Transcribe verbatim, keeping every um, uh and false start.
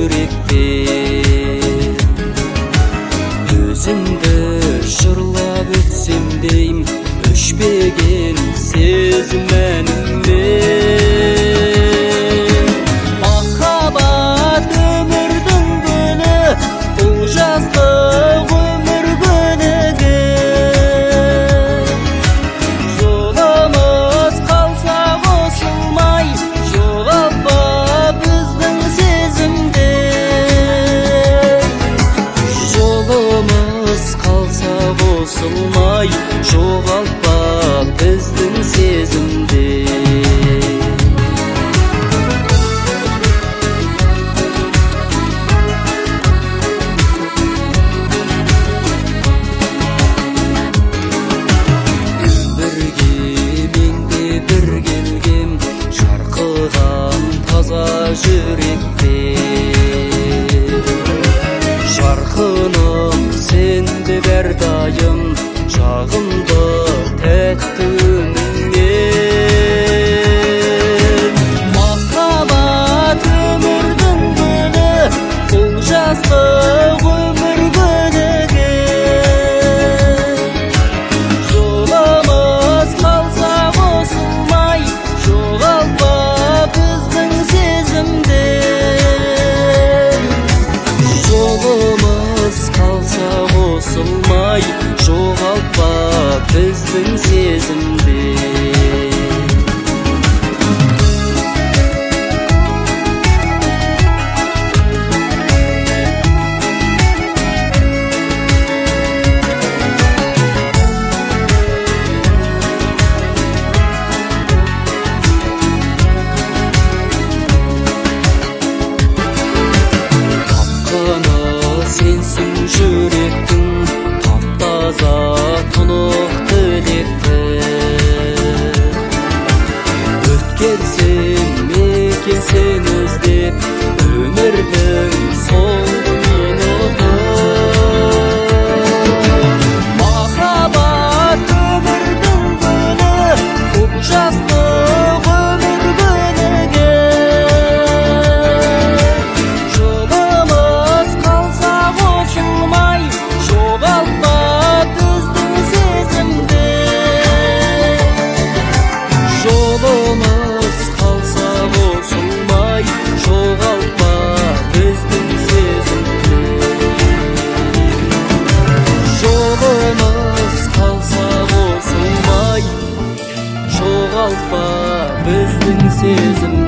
жүректе өзіңді жырлап өтсем дейм өшпеген сезім әніммен махаббат өмірдің гүлі бұл жастық өмір көнеге жолымыз қалса қосылмай жоғалтпа біздің сезімде жолымыз қалса қосылмай жоғалтпа біздің сезімде өмірге мен де бір келгем шарқыған таза жүректе жарқыным сенде әрдайым жағымды тәтті үніңнен махаббат өмірдің гүлі бұл жастық өмір көнеге жолымыз қалса қосылмай жоғалтпа біздің сезімде жолымыз қалса қосылмай жоғалтпа біздің сезімде тапқаны сенсің жүректің таптаза тұнық тілекті өткерсем мекен сен іздеп өмірдің соңғы минуты махаббат өмірдің гүлі бұл жастық өмір көнеге жолымыз қалса қосылмай жоғалтпа біздің сезімде жолымыз қалса қосылмай жоғалтпа біздің сезімде жолымыз қалса қосылмай жоғалтпа біздің сезімде